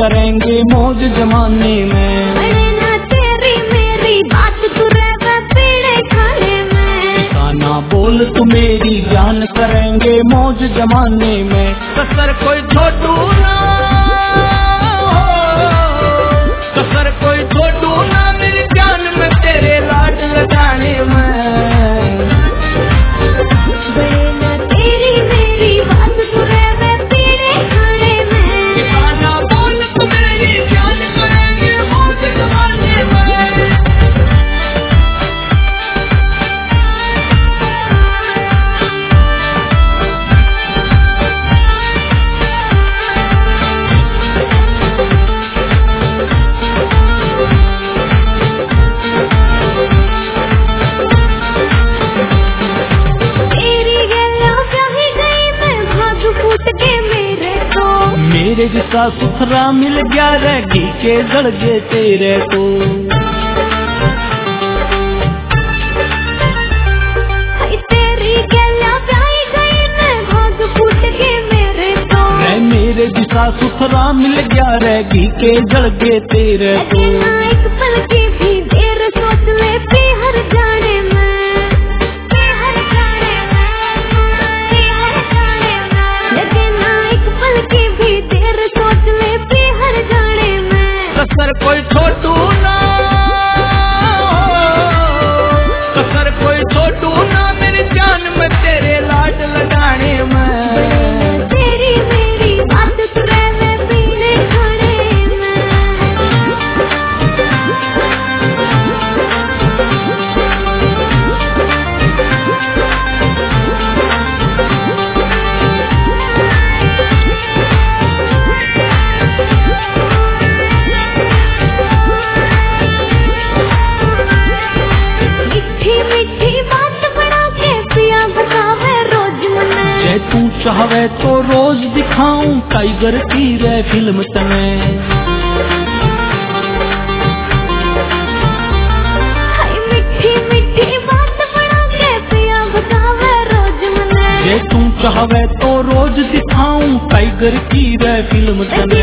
करेंगे मौज जमाने में। अरे ना तेरी मेरी बात तू रह पीड़े खाने में। गाना बोल तू मेरी जान करेंगे मौज जमाने में। कसर कोई छोड़ू ना, कसर कोई छोड़ू ना मेरी जान में तेरे लाड लगाने में। मेरे जिसा सुथरा मिल गया रे घी के जड़गे तेरे को। तेरी गला प्याई गई मैं भाग फूट के मेरे को। मेरे जिसा सुथरा मिल गया रे घी के जड़गे तेरे को। एक पल की भी देर सोच ले हर जाने में। कसर कोई छोड़ू ना, कसर कोई छोड़ू ना मेरी जान में तेरे लाड लगाने में। तेरी मेरी बात तू रह पीने खाने में। तू चाहे तो रोज दिखाऊं टाइगर की रे फिल्म तने। मीठी मीठी बात बना के पिया बतावे रोज मने। तू चाहे तो रोज दिखाऊं टाइगर की रे फिल्म तने।